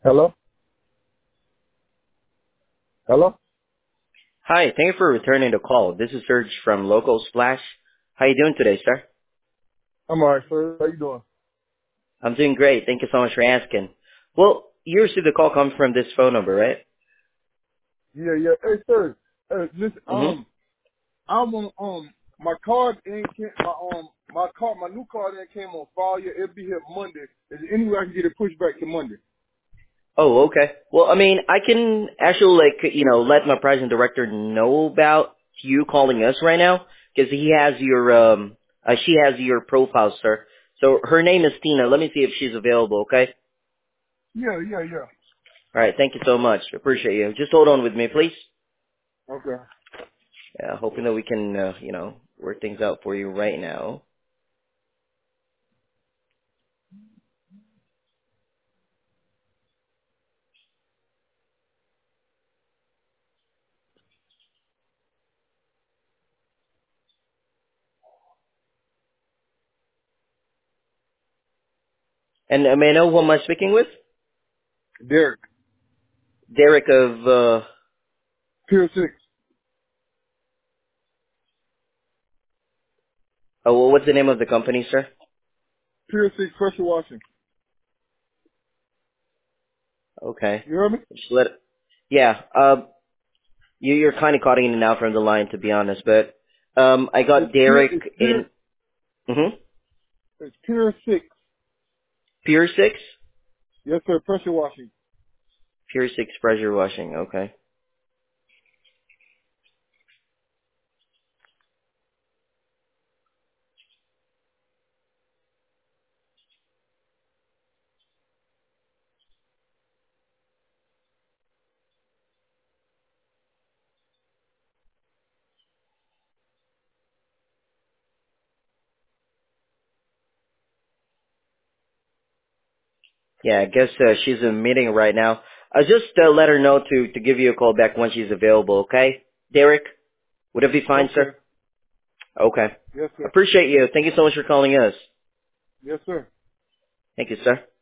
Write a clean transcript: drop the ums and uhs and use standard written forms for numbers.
Hello? Hello? Hi, thank you for returning the call. This is Serge from Local Splash. How you doing today, sir? I'm alright, sir. How you doing? I'm doing great. Thank you so much for asking. Well, you received the call comes from this phone number, right? Yeah, yeah. Hey, sir. Listen, Mm-hmm. I'm on, my card ain't came, my new card ain't came on file yet. It'll be here Monday. Is there any way I can get it pushed back to Monday? Oh, okay. Well, I mean, I can actually, let my president director know about you calling us right now, because she has your profile, sir. So her name is Tina. Let me see if she's available, okay? Yeah, yeah, yeah. All right, thank you so much. Appreciate you. Just hold on with me, please. Okay. Yeah, hoping that we can, work things out for you right now. And may I know who am I speaking with? Derek, Derek of, Pier 6. well, what's the name of the company, sir? Pier 6 pressure washing. Okay. You heard me? Just let yeah, you're kind of cutting in and out from the line, to be honest, but, I got Derek in, It's Pier 6. Pier 6? Yes, sir. Pressure washing. Pier 6 pressure washing, okay. Yeah, I guess, she's in a meeting right now. I'll just, let her know to give you a call back when she's available, okay? Derek, would it be fine, Okay. sir? Okay. Yes, sir. Appreciate you. Thank you so much for calling us. Yes, sir. Thank you, sir.